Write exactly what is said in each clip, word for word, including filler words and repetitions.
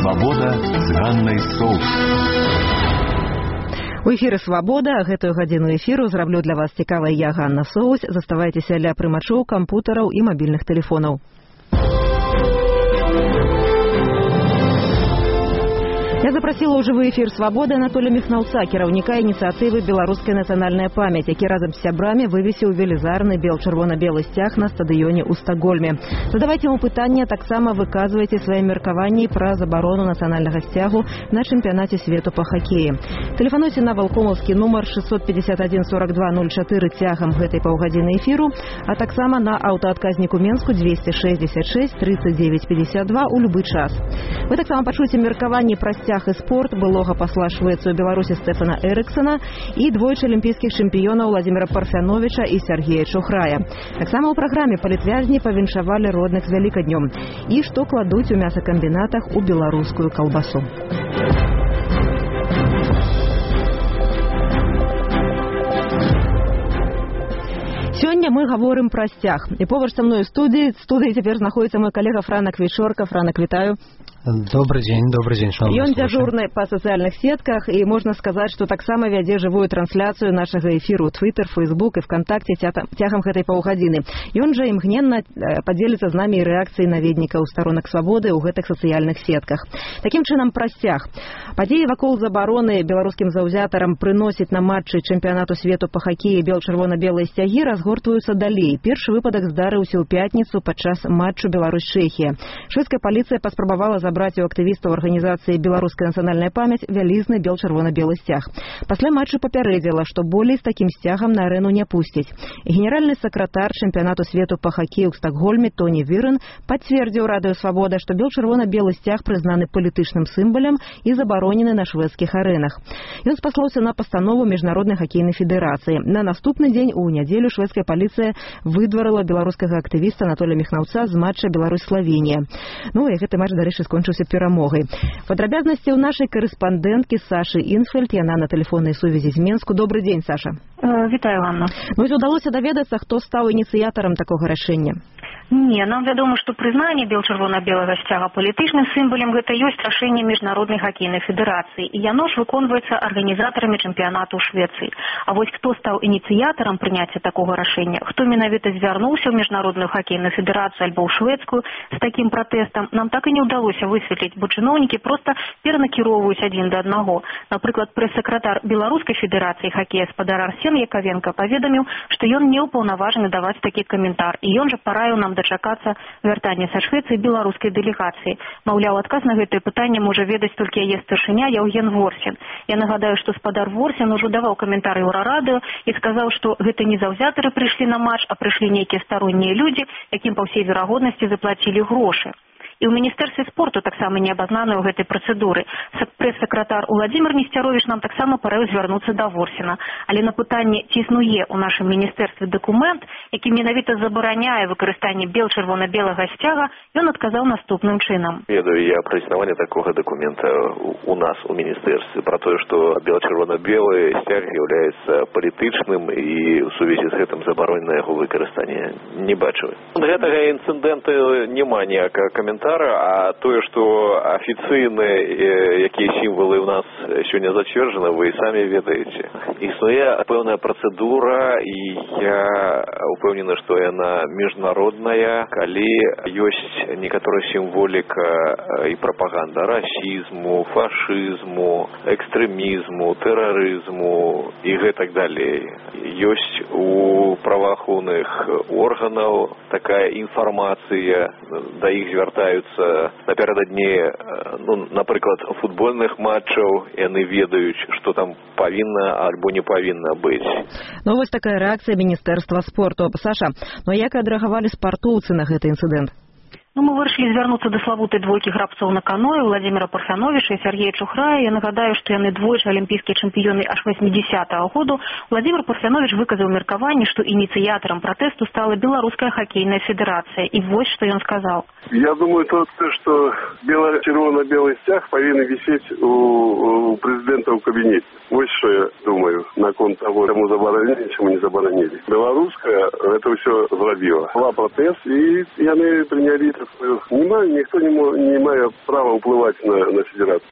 Свабода з Ганнай Соус. У эфіры «Свабода». Гэтую гадзіну эфіру зраблю для вас цікавая я, Ганна Соус. Заставайцеся ля прымачоў, кампутараў і мабільных тэлефонаў. Я запросила ў жывы эфір «Свабоды» Анатолія Міхнаўца, кіраўніка ініцыятывы «Беларуская нацыянальная памяць», які разам з сябрамі вывесіў велізарны бел-чырвона-белы сцяг на стадыёне ў Стакгольме. Задавайце яму пытанне, таксама выказвайце свае меркаванні пра забарону нацыянальнага сцягу на чэмпіянаце свету па хакеі. Тэлефануйце на валкомаўскі нумар шестьсот пятьдесят один сорок два ноль четыре цягам гэтай паўгадзіны эфіру, а таксама на аўтаадказніку Менску двести шестьдесят шесть тридцать девять пятьдесят два ў любы час. Вы таксама пачуеце меркаванні пра сцяг і спорт былога пасла Швецыі ў Беларусі Стэфана Эрыксона і двойчы алімпійскіх чэмпіёнаў Владзіміра Парфяновіча і Сергея Чухрая. Таксама ў праграме палітвязні павіншавалі родных з вялікаднём і што кладуць у мясакамбінатах у беларускую каўбасу. Сёння мы гаворым пра сцяг. І побач са мной у студыі, студыі цяпер знаходіцца мой калега Франак Вішорка. Франак, вітаю. Добрый день, добрый день, шановні Ён слушатели. дзяжурны па сацыяльных сетках, і можна сказаць, што таксама вядзе жывую трансляцыю нашага эфіру ў Twitter, Facebook і ВКонтакте цягам гэтай паўгадзіны. Ён жа імгненна падзеліцца з намі і рэакцыяй наведнікаў сторонак свабоды ў гэтых сацыяльных сетках. Такім чынам, пра сцяг. Падзеі вакол забароны беларускім заўзятарам прыносіць на матчы чэмпіянату свету па хакеі бел-чырвона-белыя сцягі разгортваюцца далей. Першы выпадак здарыўся ў пятніцу падчас матчу Беларусь-Чэхія. Шведская паліцыя паспрабавала забраць у актывістаў арганізацыі «Беларуская нацыянальная памяць» вялізны бел-чырвона-белы сцяг. Пасля матчу папярэдзіла, што болей з такім сцягам на арэну не пусціць. Генеральны сакратар чэмпіянату свету па хакею ў Стакгольме Тоні Вірен пацвердзіў радыё «Свабода», што бел-чырвона-белы сцяг прызнаны палітычным сімвалам і забаронены на шведскіх арэнах. Ён спаслаўся на пастанову Міжнароднай хакейнай федэрацыі. На наступны дзень у нядзелю шведская паліцыя выдварыла беларускага актывіста Анатолія Міхнаўца з матча Беларусь-Славенія. Ну і гэты матч, дарэчы, скончыўся перамогай. Падрабязнасці ў нашай карэспандэнткі Сашы Інфельд, яна на тэлефоннай сувязі з Менску. Добрый дзень, Саша. Вітаю, Анна. Ну, удалося даведацца, хто стаў ініцыятарам такога рашэння? Не, нам вядома, што прызнанне бел-чырвона-белага сцяга палітычным сімвалам гэта ёсць рашэнне Міжнароднай хакейнай федэрацыі, і яно ж выконваецца арганізатарамі чэмпіянату ў Швецыі. А вось хто стаў ініцыятарам прыняцця такога рашэння, хто менавіта звярнуўся ў Міжнародную хакейную федэрацыю альбо ў шведскую з такім пратэстам, нам так і не ўдалося высветліць, бо чыноўнікі проста перанакіроўваюць адзін да аднаго. Напрыклад, прэс-сакратар Беларускай федэрацыі хакея спадар Арсен Якавенка паведаміў, што ён не ўпаўнаважаны даваць такі каментар, і ён жа параіў нам дачакацца вяртання са Швецыі беларускай дэлегацыі. Маўляў, адказ на гэтае пытанне можа ведаць толькі яе старшыня Яўген Ворсін. Я нагадаю, што спадар Ворсін ужо даваў каментар Еўрарадыё і сказаў, што гэта не заўзятары прыйшлі на матч, а прыйшлі нейкія староннія людзі, якім па ўсей верагоднасці заплацілі грошы. І ў міністэрстве спорту таксама не абазнаны ў гэтай працэдуры. Прэс-сакратар Владзімір Несцяровіч нам таксама параіў звярнуцца да Ворсіна. Але на пытанне, ці існуе ў нашым міністэрстве дакумент, які менавіта забараняе выкарыстанне бел-чырвона-белага сцяга, ён адказаў наступным чынам. Ведаю я пра існаванне такога дакумента у нас у міністэрстве, пра тое, што бел-чырвона-белы сцяг з'яўляецца палітычным і ў сувязі з гэтым забаронена яго выкарыстанне. Не бачу. Ад гэтага інцыдэнта няма ніякага каментара. А тое, што афіцыйныя якія сімвалы ў нас сёння зацверджаны, вы самі ведаеце. Існуе пэўная працэдура, і я упэўнены, што яна міжнародная, калі ёсць некаторая сімволіка і прапаганда расізму, фашызму, экстрэмізму, тэрарызму і гэтак далей. Ёсць у праваахоўных органаў такая інфармацыя, да іх звяртаюцца напярэдадні, ну, напрыклад, футбольных матчаў, яны ведаюць, што там павінна альбо не павінна быць. Ну, вось такая рэакцыя Міністэрства спорту. Саша, ну як адрэагавалі спартоўцы на гэты інцыдэнт? Ну, мы вырашылі звярнуцца да славутай двойкі грабцоў на каноэ Владзіміра Парфяновіча і Сергея Чухрая. Я нагадаю, што яны двойчы алімпійскія чэмпіёны аж восьмідзесятага году. Владзімір Парфяновіч выказаў меркаванне, што ініцыятарам пратэсту стала Беларуская хакейная федэрацыя. І вось што ён сказаў. Я думаю, то, что бело-червоно-белый стяг повинен висеть у, у президента в кабинете. Вот что я думаю наконт того, кому заборонили, чему не заборонили. Белорусская это все зробила. Была протест, и они приняли это свою внимание, никто не, мо, не имеет права уплывать на, на федерацию.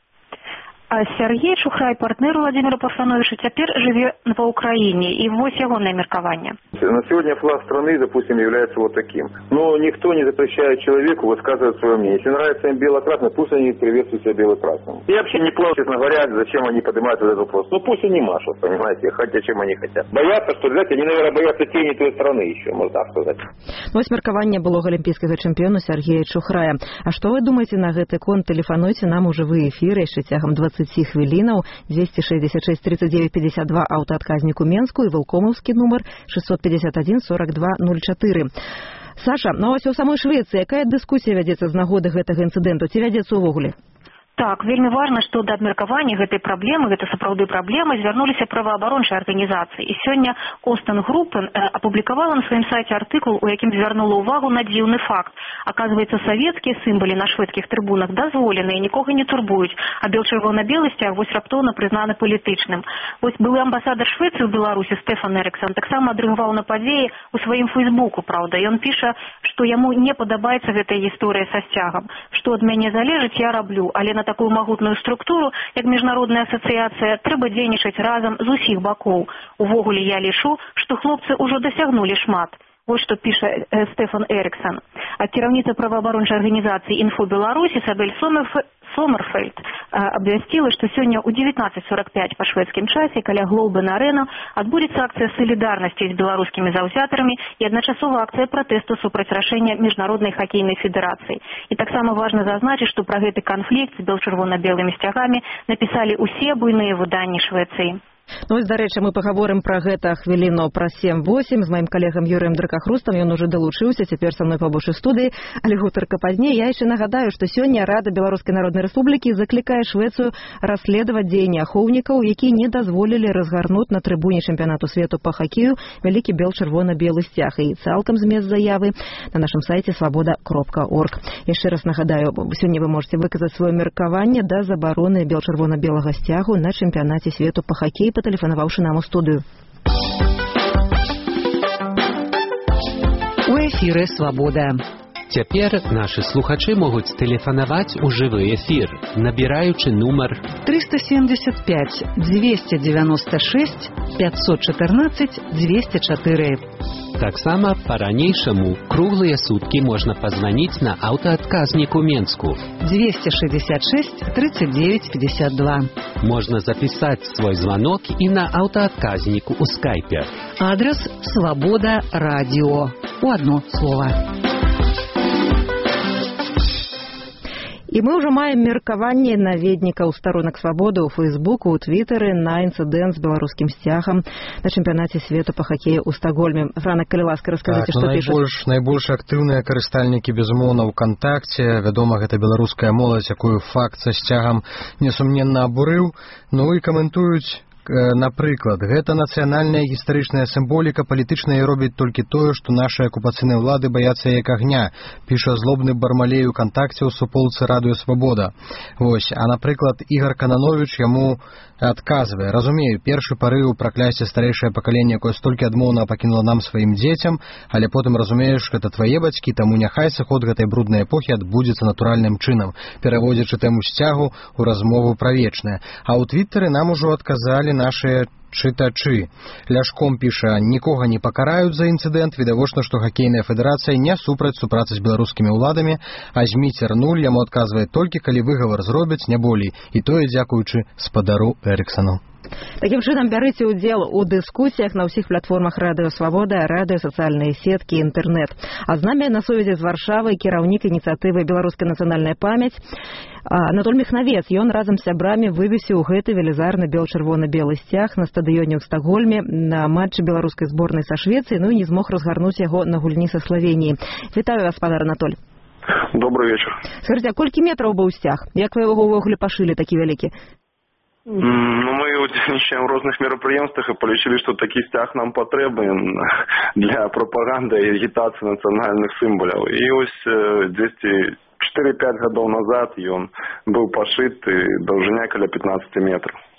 А Сергей Шухрай, партнер Владимира Парфановича, теперь живет в Украине, и вот его меркование. На сегодня флаг страны, допустим, является вот таким. Но никто не запрещает человеку высказывать свое мнение. Если нравится им бело-красное, пусть они приветствуют себя бело-красным. И вообще не плохо, честно говоря, зачем они поднимают этот вопрос. Ну пусть они машут, понимаете, хотя чем они хотят. Боятся, что, знаете, они, наверное, боятся тени той страны еще, можно так сказать. Вось меркаванне былога алімпійскага чэмпіёна Сергея Чухрая. А што вы думаеце на гэты конт? Тэлефануйце нам у жывы эфіры яшчэ цягам дваццаць хвілінаў. Дзвесце шэсцьдзесят шэсць тридцать девять пятьдесят два аўтаадказніку Менску і вылкомаўскі нумар шестьсот пятьдесят один сорок два ноль четыре. Саша, ну ось у самой Швецыі якая дыскусія вядзецца з нагоды гэтага інцыдэнту? Ці вядзецца ўвогуле? Так, вельмі важна, што да абмеркавання гэтай праблемы, гэта сапраўды праблемы, звярнуліся праваабарончыя арганізацыі. І сёння Остен Группен апублікавала на сваім сайце артыкул, у якім звярнула ўвагу на дзіўны факт. Аказваецца, савецкія сімвалы на шведскіх трыбунах дазволеныя, нікога не турбуюць, а бел-чырвона-белы сцяг вось раптоўна прызнаны палітычным. Вось былы амбасадар Швецыі ў Беларусі Стэфан Эрыксан таксама адрэагаваў на падзеі ў сваім фейсбуку, праўда. Ён піша, што яму не падабаецца гэтая гісторыя са сцягам. Што ад мяне залежыць, я раблю, але на такую магутную структуру, як міжнародная асацыяцыя, трэба дзейнічаць разам з усіх бакоў. Увогуле я лічу, што хлопцы ўжо дасягнулі шмат. Вот што піша э, Стэфан Эрыксан. А кіраўніца праваабарончай арганізацыі «Інфо Беларусь» Ісабель Сомерфельд абвясціла, што сёння ў дзевятнаццаць сорок пять па шведскім часе каля Глоўбен-арэна адбудзецца акцыя салідарнасці з беларускімі заўзятарамі і адначасова акцыя пратэсту супраць рашэння міжнароднай хакейнай федэрацыі. І таксама важна зазначыць, што пра гэты канфлікт з бел-чырвона-белымі сцягамі напісалі ўсе буйныя выданні Швецыі. Ну, ось, дарэчы, мы пагаворым пра гэта хвіліну праз сем-восемь з маім калегам Юрыем Дракахрустам. Ён уже далучыўся, цяпер са мной пабольш у студыі, але гутарка пазней. Я яшчэ нагадаю, што сёння Рада Беларускай Народнай Рэспублікі заклікае Швецыю расследаваць дзеянні ахоўнікаў, якія не дазволілі разгарнуць на трыбуне чэмпіянату свету па хакею вялікі бел-чырвона-белы сцяг. І цалкам змест заявы на нашым сайце свабода кропка орг. Яшчэ раз нагадаю, сёння вы можете выказаць сваё меркаванне да забароны бел-чырвона-белага сцягу на чэмпіянаце свету па хакеі, патэлефанаваўшы нам у студыю. У эфіры «Свабода». Цяпер нашы слухачы могуць тэлефанаваць у жывы эфір, набіраючы нумар триста семьдесят пять двести девяносто шесть пятьсот четырнадцать двести четыре. Таксама па-ранейшаму круглыя суткі можна пазваніць на аўтаадказнік у Менску двести шестьдесят шесть тридцать девять пятьдесят два. Можна запісаць свой званок і на аўтаадказніку ў скайпе. Адрес «Свобода радио». У одно слово. І мы ўжо маем меркаванне наведнікаў старонак свабоды ў Фейсбуку, у Твітары на інцыдэнт з беларускім сцягам на чэмпіянаце свету па хакеі ў Стакгольме. Франак, калі ласка, раскажыце, так, што ну, пішуць. Найбольш, найбольш актыўныя карыстальнікі, безумоўна, ў кантакце. Вядома, гэта беларуская моладзь, якую факт са сцягам несумненна абурыў. Ну і каментуюць, напрыклад, гэта нацыянальная гістарычная сімволіка, палітычная і робіць толькі тое, што нашы акупацыйныя ўлады баяцца як агня, піша злобны Бармалей у кантакце ў суполцы Радыё Свабода. Вось, а напрыклад, Ігор Кананович яму адказвае: разумею, першы парыў праклясці старэйшае пакаленне, якое столькі адмоўна пакінула нам сваім дзецям, але потым разумееш, гэта твае бацькі, таму няхай сыход гэтай бруднай эпохі адбудзецца натуральным чынам, пераводзячы тэму сцягу ў размову пра вечнае. А ў Твітары нам ужо адказалі нашыя чытачы. Ляшком піша: нікога не пакараюць за інцыдэнт, відавочна, што хакейная федэрацыя не супраць супрацы з беларускімі ўладамі, а Зміцер нуль яму адказвае толькі калі выгавар зробяць, не болей, і тое дзякуючы спадару Эрыксану. Такім чынам, бярыце ўдзел у дыскусіях на ўсіх платформах Радыё Свабода, радыё, сацыяльныя сеткі, інтэрнэт. А з намі на сувязі з Варшавай кіраўнік ініцыятывы «Беларуская нацыянальная памяць» Анатоль Міхнавец. Ён разам з сябрамі вывесіў гэты велізарны бел-чырвона-белы сцяг на стадыёне ў Стакгольме на матчы беларускай зборнай са Швецыі, ну і не змог разгарнуць яго на гульні са Славеніяй. Вітаю вас, пан Анатоль. Добрый вечер. Скажите, а колькі метраў быў сцяг? Як вы яго ўвогуле пашылі такі вялікі? Ну, мы удзельнічаем у розных мерапрыемствах і палічылі, што такі сцяг нам патрэбен для прапаганды і агітацыі нацыянальных сімваляў. І ось десять четыре-пять гадоў назад ён быў пашыт і даўжыня каля пятнадцать метров.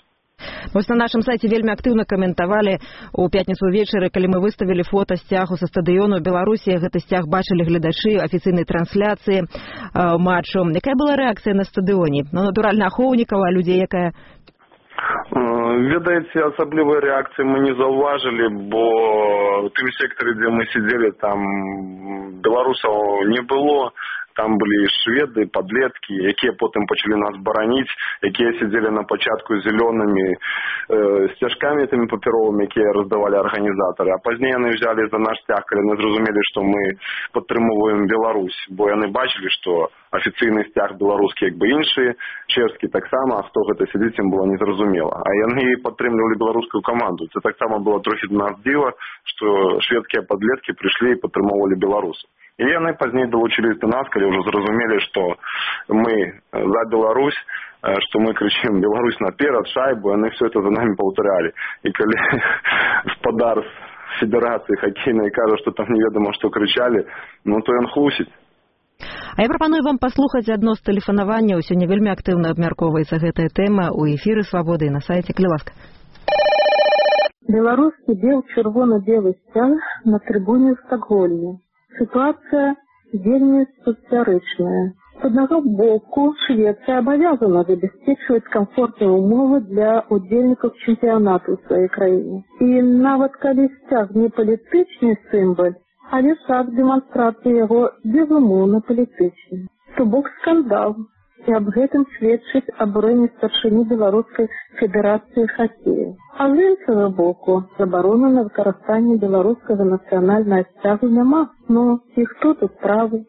Вось на нашым сайце вельмі актыўна каментавалі у пятніцу ўвечары, калі мы выставілі фота сцягу са стадыёну Беларусі. Гэты сцяг бачылі гледачы афіцыйнай трансляцыі матчу. Якая была рэакцыя на стадыёне? Ну, натуральна, ахоўнікаў, а людзей якая? Ведаеце, асаблівай рэакцыі мы не заўважылі, бо ў тым сектары, дзе мы сидзелі, там беларусаў не было. Там былі шведы, падлеткі, якія потым пачалі нас бараніць, якія сидзелі на пачатку зелёнымі э, сцяжкамі тымі папяровымі, якія раздавалі арганізатары. А пазней яны взялі за наш сцяг, калі яны зразумелі, што мы падтрымоўваем Беларусь, бо яны бачылі, што афіцыйны сцяг беларускі як бы іншы, чэшскі таксама, а хто гэта сидзіць, ім было незразумела. А яны падтрымлівалі беларускую каманду. Це таксама было трохі для нас дзіва, што шведскія падлеткі прыйшлі і падтрымоўвалі беларусаў. І яны пазней далучились до нас, калі ўжо зразумелі, што мы за Беларусь, што мы крычым «Беларусь наперад, шайбу», яны все это за нами паўтарялі. І калі спадар з федэрацыі хакейнай кажа, што там неведома што крычалі, ну то ён хлусіць. А я прапаную вам паслухаць адно з тэлефанаванняў. Сёння вельмі актыўна абмяркоўваецца гэтая тэма ў эфіры «Свабоды» і на сайце. Калі ласка. Беларускі бел-чырвона-белы сцяг на трыбуне ў Стакгольме. Ситуация вельми сацыярычная. С одного боку, Швеция обязана забеспечивать комфортные умовы для удзельнікаў чэмпіянату ў сваёй краіне. І нават калі сцяг не палітычны сімвал, але факт дэманстрацыі яго безумоўна палітычны. То бок скандал. І аб гэтым сведчыць абурэнне старшыні Беларускай федэрацыі хакея. А з іншага боку, забароны на выкарыстанне беларускага нацыянальнага сцягу няма. Ну, і хто тут правы?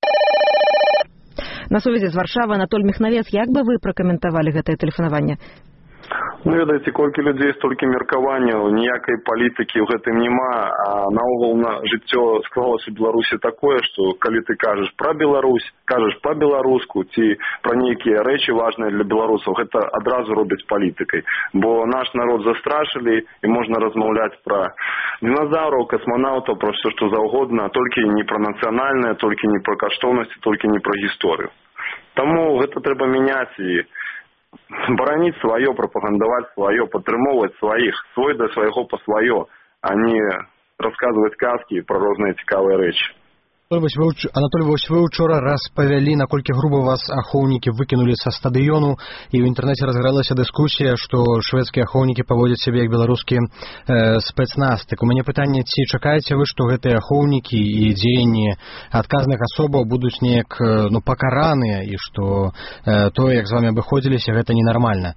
На сувязі з Варшавы Анатоль Міхнавец, як бы вы пракаментавалі гэтае тэлефанаванне? Ну, ведаеце, колькі людзей, столькі меркаванняў, ніякай палітыкі ў гэтым няма, а наогул на жыццё склалася ў Беларусі такое, што калі ты кажаш пра Беларусь, кажаш па-беларуску ці пра нейкія рэчы важныя для беларусаў, гэта адразу робяць палітыкай. Бо наш народ застрашылі, і можна размаўляць пра динозаўраў, касманаўтаў, пра ўсё што заўгодна, толькі не пра нацыянальнае, толькі не пра каштоўнасці, толькі не пра гісторыю. Таму гэта трэба мяняць і бараніць сваё, прапагандаваць сваё, падтрымоўваць сваіх, свой да свайго па сваё, а не расказваць казкі пра розныя цікавыя рэчы. Анатоль, вось вы учора распавялі, наколькі груба вас ахоўнікі выкінулі са стадыёну, і ў інтэрнэце разгарэлася дыскусія, што шведскія ахоўнікі паводзяць сябе як беларускі э, спецназ. Так у мяне пытанне, ці чакаеце вы, што гэтыя ахоўнікі і дзеянні адказных асобаў будуць неяк ну, пакараныя, і што э, тое, як з вамі абыходзіліся, гэта ненармальна?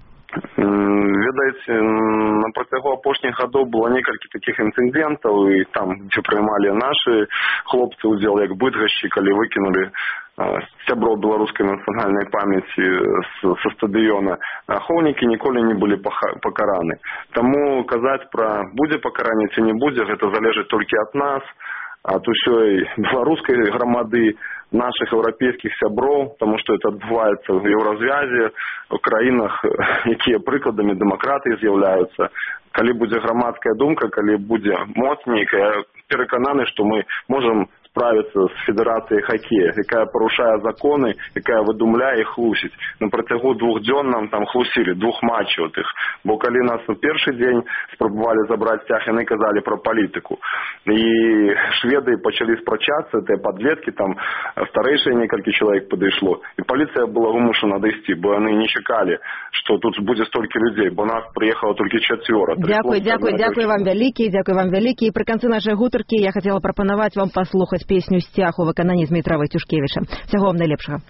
Ведаеце, на працягу апошніх гадоў было некалькі такіх інцыдэнтаў, і там, дзе прымалі нашы хлопцы ўдзел, як быдгашчы, калі выкінулі сяброў беларускай нацыянальнай памяці са стадыёна, ахоўнікі ніколі не былі пакараны. Таму казаць пра будзе пакаранне ці не будзе, гэта залежыць толькі ад нас, ад усёй беларускай грамады, наших еўрапейскіх сяброў, таму што это адбываецца ў еўразвязе, у краінах, якія прыкладамі дэмакратыі з'яўляюцца. Калі будзе грамадская думка, калі будзе моц нейкая, перакананы, што мы можам справіцца з федэрацыяй хакея, якая парушае законы, якая выдумляе і хлусіць. На працягу двух дзён нам там хлусілі, двух матчаў тых. Бо калі нас у першы дзень спрабавалі забраць сцяг, яны казалі пра палітыку. І шведы пачалі спрачацца, тыя падлеткі, там старэйшыя некалькі чалавек падышло. І паліцыя была вымушана адысці, бо яны не чакалі, што тут будзе столькі людзей, бо нас прыехала толькі чацвёра. Дзякуй, дзякуй, дзякуй вам вялікі, дзякуй вам вялікі. І пры канцы нашай гутаркі я хацела прапанаваць вам паслухаць песню «Сцяг» у выкананні Змітравай Цюшкевіча. Всяго вам найлепшага.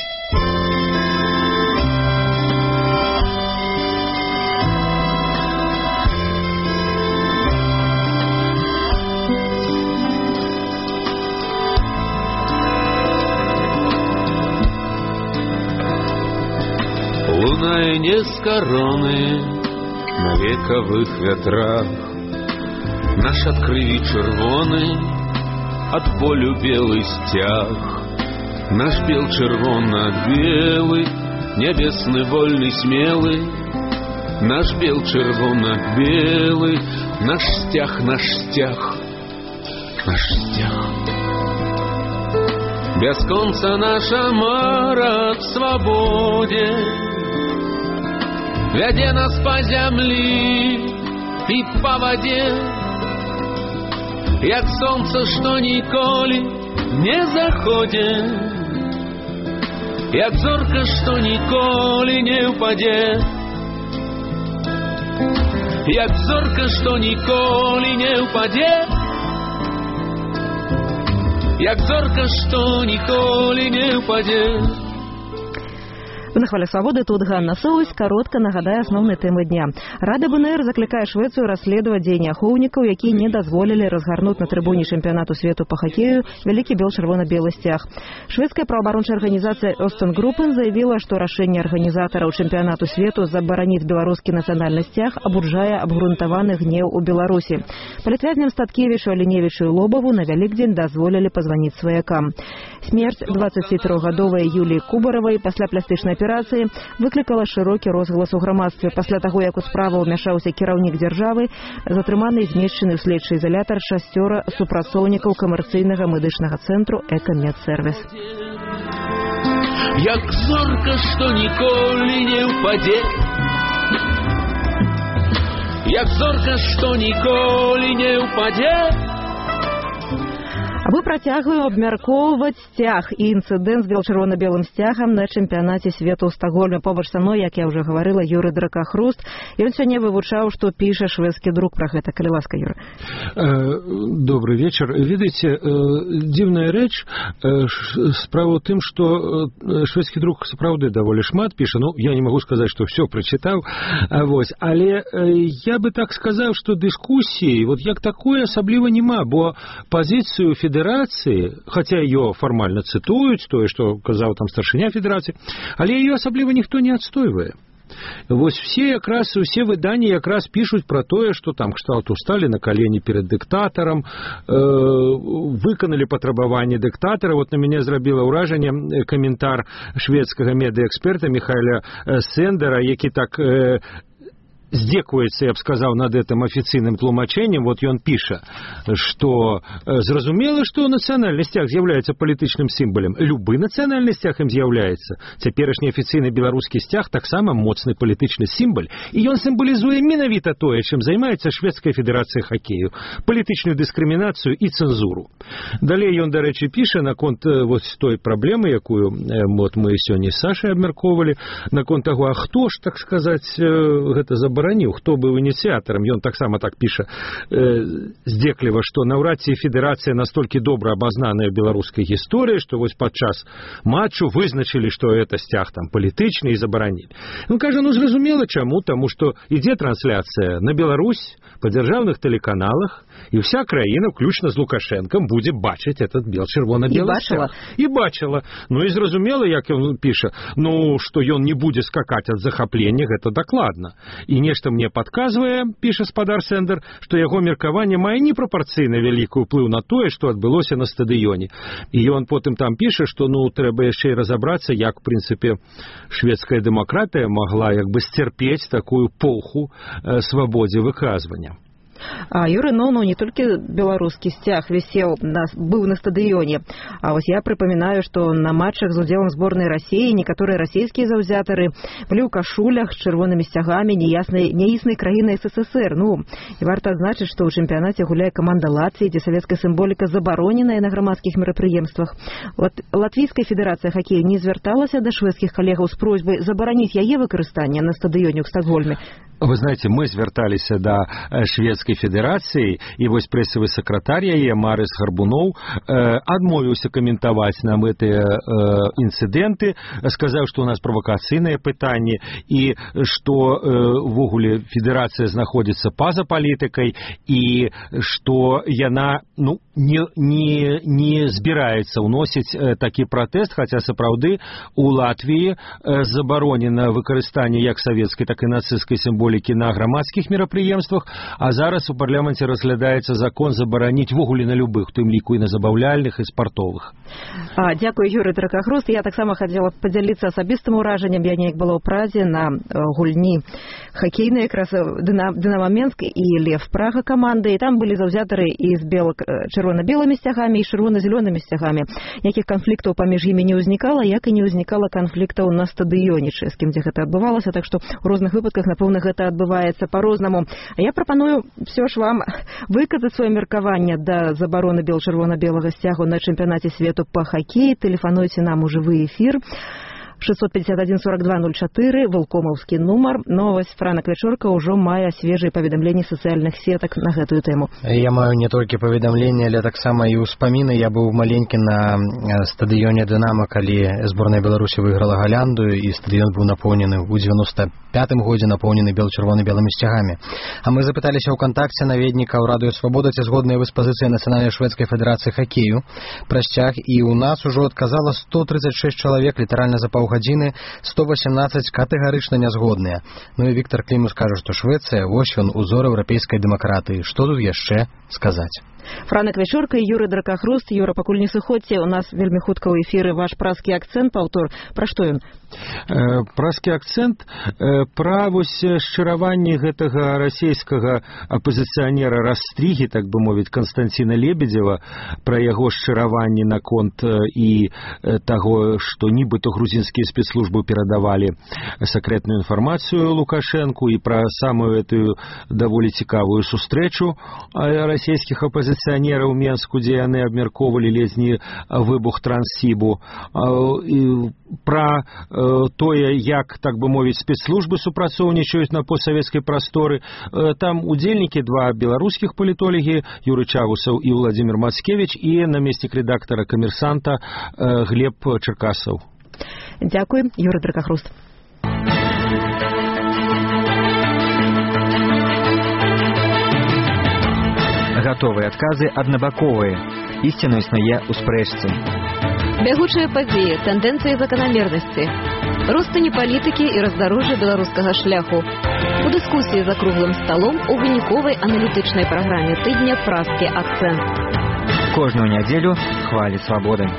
Лунае не з кароны на векавых вятрах, наш ад крыві чырвоны, ад болю белы сцяг, наш бел чырвона-белы, нябесны вольны смелы, наш бел чырвона-белы, наш сцяг, наш сцяг, наш сцяг. Бясконца наша мара к свабодзе, вядзе нас па зямлі і па вадзе, як сонца, што ніколі не заходзе, як зорка, што ніколі не ўпадзе, як зорка, што ніколі не ўпадзе, як зорка, што ніколі не ўпадзе. На хвалі свабоды тут Ганна Соусь коротко нагадае асноўныя тэмы дня. Рада БНР заклікае Швецыю расследаваць дзеянні ахоўнікаў, якія не дазволілі разгарнуць на трыбуне чэмпіянату свету па хакею вялікі бел-чырвона-белы сцяг. Шведская праваабарончая арганізацыя Østen Gruppen заявіла, што рашэнне арганізатараў чэмпіянату свету забараніць беларускі нацыянальны сцяг абуджае абгрунтаваны гнеў у Беларусі. Палітвязням Статкевічу, Аліневічу і Лобаву на Вялікдзень дазволілі пазваніць сваякам. Смерць дваццацітрохгадовай Юліі Кубаравай пасля пластычнай аперацыі выклікала шырокі розгалас у грамадстве пасля таго, як у справу ўмяшаўся кіраўнік дзяржавы, затрыманы і змешчаны ў следчы изалятар шасцёра супрацоўнікаў камерцыйнага медычнага цэнтру «Экамедсервіс». Як зорка, што ніколі не ўпадзе, як зорка, што ніколі не ўпадзе. Мы працягваем абмяркоўваць сцяг і інцыдэнт з бел-чырвона-белым сцягам на чэмпіянаце свету ў Стакгольме. Побач са мной, як я ўжо гаварыла, Юрый Дракахруст. Ён сёння вывучаў, што піша шведскі друк пра гэта. Калі ласка, Юры. Добрый вечер. Видите, дзіўная рэч. Справа ў тым, што шведскі друк сапраўды даволі шмат піша. Ну, я не магу сказаць, што ўсё прачытаў. Вось. Але я бы так сказаў, што дыскусіі вот як такое асабліва няма, бо пазіцыю федэрацыі федерации, хотя ее формально цитуют, то, что казал там старшыня федерации, але ее особливо никто не отстойвае. Вот все якраз, все выдания якраз пишут про то, что там кшталту стали на колени перед диктатором, э, выконали патрабаванні диктатора. Вот на меня зрабіла ўражанне комментар шведского медыэксперта Михайля Сендера, які так э, здзекуецца, я б сказаў, над этим афіцыйным тлумачэннем. Вот ён піша, што зразумела, што нацыянальны сцяг з'яўляецца палітычным сімвалем. Любы нацыянальны сцяг ім з'яўляецца. Цяперашні афіцыйны беларускі сцяг таксама моцны палітычны сімваль, і ён сімвалізуе менавіта тое, чым займаецца шведская федэрацыя хакею: палітычную дыскрымінацыю і цэнзуру. Далей ён, дарэчы, піша наконт вот той праблемы, якую вот мы сёння з Сашай абмяркоўвалі, наконт таго, а хто ж, так сказаць, гэта забараніў, хто быў ініцыятарам. Ён таксама так піша э, здзекліва, што наўрад ці федэрацыя настолькі добра абазнаная беларускай гісторыі, што вось падчас матчу вызначылі, што гэта сцяг там палітычны і забаранілі. Ну, кажа, ну зразумела чаму, таму што ідзе трансляцыя на Беларусь па дзяржаўных тэлеканалах, і вся краіна, включна з Лукашэнкам, будзе бачыць этот бел-чырвона-белы сцяг. І бачыла. Ну і зразумела, як ён піша, ну, што ён не будзе скакаць ад захаплення, гэта дакладна. І нешта мне падказвае, піша спадар Сендер, што яго меркаванне мае непрапарцыйна вялікі ўплыў на тое, што адбылося на стадыёне. І ён потым там піша, што ну трэба яшчэ і разабрацца, як, в прынцыпе, шведская дэмакратыя магла як бы сцярпець такую полху э, свабодзе выказвання. А, Юры, ну, ну, не только белорусский стяг висел, на, был на стадионе. А вот я припоминаю, что на матчах с уделом сборной России некоторые российские завзяторы были в кашулях с червоными стягами неясной, неясной краины СССР. Ну, и варто отзначить, что в чемпионате гуляет команда Латвии, где советская символика забороненная на громадских мероприемствах. Вот Латвийская федерация хоккея не зверталась до шведских коллегов с просьбой заборонить яе выкарыстание на стадионе в Стокгольме. Вы знаете, мы звертались до шведской федерации, и вось прессовый секретарь яе Марис Гарбуноў э, адмовіўся каментаваць нам гэтыя э, інцыдэнты, сказаў, што у нас правакацыйныя пытанні і што э, ввогуле федэрацыя знаходзіцца па-за палітыкай і што яна ну не не не збіраецца ўносіць э, такі пратэст, хаця сапраўды у Латвіі э, забаронена выкарыстанне як савецкай, так і нацысцкай сімволікі на грамадскіх мерапрыемствах, а зараз у парламенце разглядаецца закон забараніць ввогуле на любых, у тым ліку і на забаўляльных і спартовых. А, дзякую, Юрый Дракахруст. Я таксама хацела падзяліцца асабістым уражаннем. Я неяк была ў Прадзе на гульні хакейнай, якраз Дынамо Менск і Лев Прага каманды, і там былі заўзятары і з чырвона-белымі сцягамі, і з чырвона-зялёнымі сцягамі. Якіх канфліктаў паміж імі не ўзнікала, як і не ўзнікала канфліктаў на стадыёне, з кім дзе гэта адбывалася, так што ў розных выпадках, напэўна, гэта адбываецца па-рознаму. А я прапаную ўсё ж вам выказаць сваё меркаванне да забароны бел-чырвона-белага сцягу на чэмпіянаце свету по хоккею. Телефонуйте нам у живой эфир. шестьсот пятьдесят один сорок два ноль четыре, Волкомовский номер. Новость Франак Вечорка уже мае свежие поведомления социальных сеток на эту тему. Я маю не только поведомления, але так само и успомины. Я был маленький на стадионе Динамо, когда сборная Беларуси выиграла Голландию, и стадион был наполнен в девяносто пятом году, наполненный бел-червоно-белыми стягами. А мы запытались у ВКонтакте наведника у Радио Свобода, ці згодные вы с позицией Национальной шведской федерации хоккею про стяг, и у нас уже отказало сто тридцать шесть человек, литерально за паўгадзіны, сто восемнадцать катэгарычна нязгодныя. Ну и Виктор Климус скажет, что Швеция, вось ён узор европейской демократии. Что тут яшчэ сказать? Франак Вечорка і Юрый Дракахруст. Юра, пакуль не сыходзьце, у нас вельмі хутка ў эфіры ваш праскі акцэнт, паўтор. Пра што ён? Э, праскі акцэнт э, пра вось шчыраванне гэтага расійскага апазіцыянера Растрігі, так бы мовіць, Константина Лебедева, пра яго шчыраванне наконт э, і э, таго, што нібыта грузінскія спецслужбы перадавалі сакрэтную інфармацыю Лукашэнку, і пра самую эту даволі цікавую сустрэчу э, расійскіх апазіцыянераў у Менску, дзе яны абмяркоўвалі ледзь не выбух Транссібу, пра тое, як, так бы мовіць, спецслужбы супрацоўнічаюць на постсавецкай прасторы. Там удзельнікі два беларускіх палітолагі, Юрый Чавусаў і Владимир Мацкевич, і намеснік рэдактара «Камерсанта» Глеб Черкасаў. Дзякуй, Юрый Дракахруст. Готовыя адказы аднабаковыя. Ісціна існуе ў спрэчцы. Бягучыя падзеі, тэндэнцыі заканамернасці. Ростані палітыкі і раздарожжа беларускага шляху. У дыскусіі за круглым сталом у выніковай аналітычнай праграме тыдня «Праскі акцэнт». Кожную нядзелю хвалі свабоды.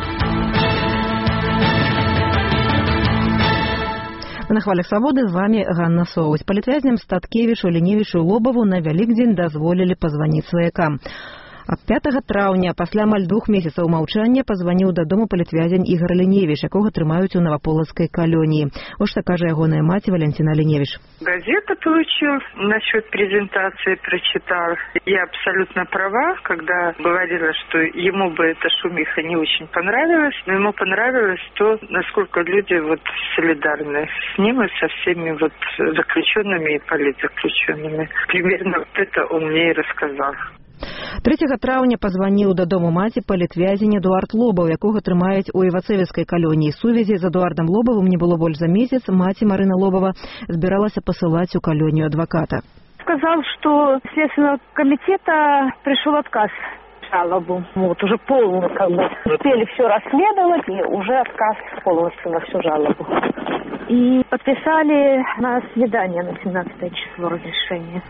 На хвалях свободы з вами Ганна Соусь. Палітвязням Статкевічу, Ліневічу, Лобаву на Вялікдзень дазволілі пазваніць сваякам. А пятага траўня, пасля амаль двух месяцаў маўчання, пазваніў дадому палітвязень Ігор Ліневіч, якога трымаюць у Новополоцкой колонии. Вот что кажа ягоная мать Валентина Линевич. Газета получил, насчет презентации прочитал. Я абсолютно права, когда говорила, что ему бы эта шумиха не очень понравилась, но ему понравилось то, насколько люди вот солидарны с ним и со всеми вот заключенными и политзаключенными. Примерно вот это он мне и рассказал. трэцяга траўня пазваніў дадому маці палітвязень Эдуард Лобаў, якога трымаюць у Івацэвіцкай калоніі. Сувязі з Эдуардам Лобавым не было больш за месяц. Маці Марына Лобава збіралася пасылаць у калонію адваката. Сказал, что Следственного комитета пришел отказ жалобу. Вот уже полностью как бы успели все расследовать, и уже отказ полностью на всю жалобу. И подписали на свидание на семнадцатое число разрешение.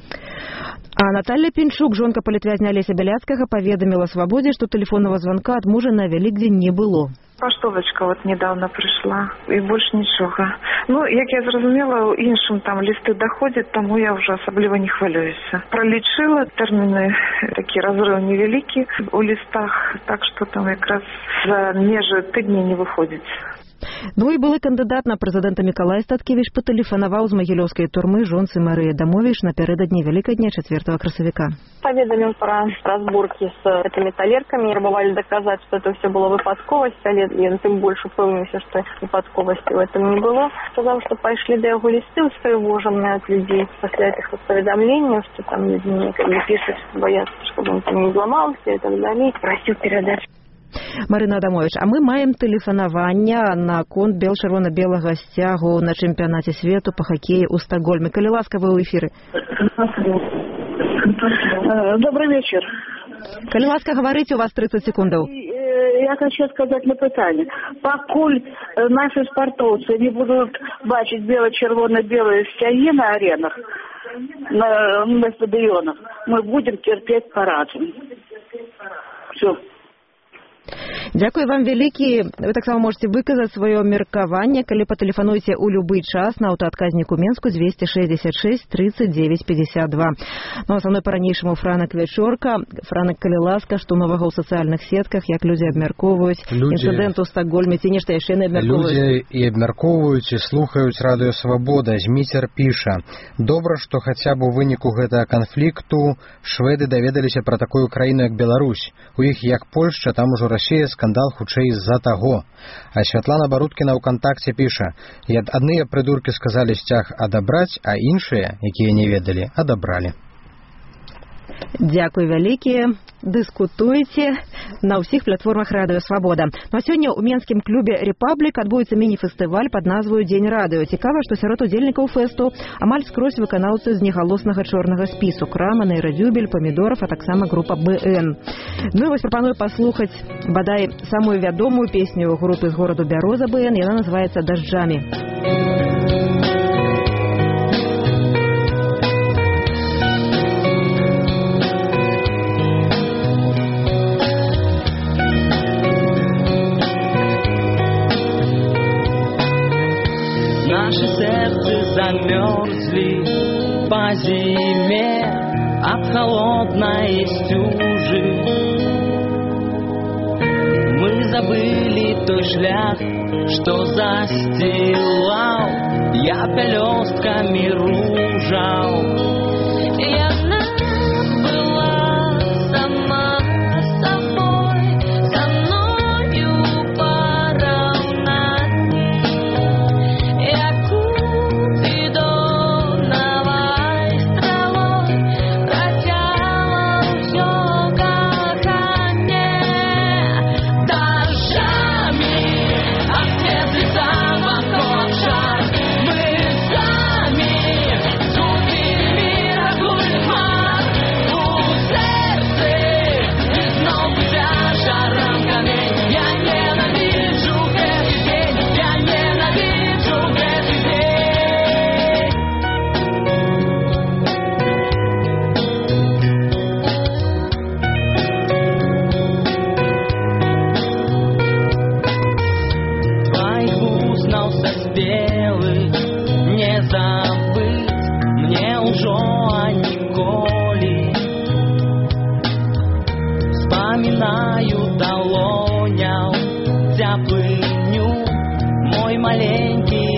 А Наталья Пінчук, жонка палітвязня Олеся Беляцкага, поведомила «Свободе», что телефонного звонка от мужа на Великдень не было. Поштовочка вот недавно пришла, и больше нічого. Ну, як я зрозумела, іншим там листи доходять, тому я вже особливо не хвилююся. Пролічила, терміни такі розрив невеликі у листах, так що там якраз за межі тижні не виходить. Ну і былы кандыдат на прэзідэнта Мікалай Статкевіч патэлефанаваў з магілёўскай турмы жонцы Марыі Дамовіч напярэдадні Великодня четвёртого красавіка. Поведомил про разборки с этими талерками, пробовали доказать, что это все было выпадковость, а я тем больше уверился, что выпадковости в этом не было. Сказал, что пошли до его листы встревоженные от людей после этих поведомлений, что там люди мне как бы пишут, что боятся, чтобы он там не взломался и так далее. Просил передать. Марына Адамович, а мы маем тэлефанаванне на конт бел-чырвона-белага сцягу на чэмпіянаце свету по хоккею ў Стокгольме. Калі ласка, вы ў эфіры. Добрый вечер. Калі ласка, говорите, у вас тридцать секундов. Я хочу сказать на питание. Покуль наши спортовцы не будут бачить бело-червоно-белые стяги на аренах, на, на стадионах, мы будем терпеть поражение. Все. Дзякуй вам вялікі. Вы таксама можете выказаць сваё меркаванне, калі патэлефануеце ў любы час на аўтаадказніку Менску двести шестьдесят шесть тридцать девять пятьдесят два. Ну а са мной па-ранейшаму Франак Вячорка. Франак, калі ласка, што новага ў сацыяльных сетках, як людзі абмяркоўваюць інцыдэнт у Стакгольме, ці нешта яшчэ не абмяркоўваюць? Людзі і абмяркоўваюць, і слухаюць радыё Свабода. Зміцер піша: добра, што хаця б у выніку гэтага канфлікту шведы даведаліся пра такую краіну, як Беларусь. У іх як Польшча, там ужо Расія, скандал хутчэй з-за таго. А Святлана Барудкіна ў кантакце піша: і адныя прыдуркі сказалі сцяг адабраць, а іншыя, якія не ведалі, адабралі. Дзякуй вялікія. Дыскутуйце на ўсіх платформах радыё Свабода. Ну а сёння ў менскім клубе Рэпаблік адбудзецца міні-фестываль пад назваю Дзень радыё. Цікава, што сярод удзельнікаў фэсту амаль скрозь выканаўцы з негалоснага чорнага спісу: Краманы, Радзюбель, Памідоров, а таксама група БН. Ну і вось прапаную паслухаць бадай самую вядомую песню групы з гораду Бяроза БН. Яна называецца «Дажджамі». Наши сердца замерзли по зиме от холодной стужи. Мы забыли той шлях, что застилал я пелестками ружал. И одна была сама собой, со мною поравнать. Я Купидоновой стрелой протяла всё каханье. Дождями от теплица вокруг шар. Мы сами зубили рагуль мар. У сердце взносся жаром камень. Я ненавижу каждый день, я ненавижу каждый день. Твоих узнал со спелых, не забыть мне уже о Николе. Вспоминаю долонял теплыню мой маленький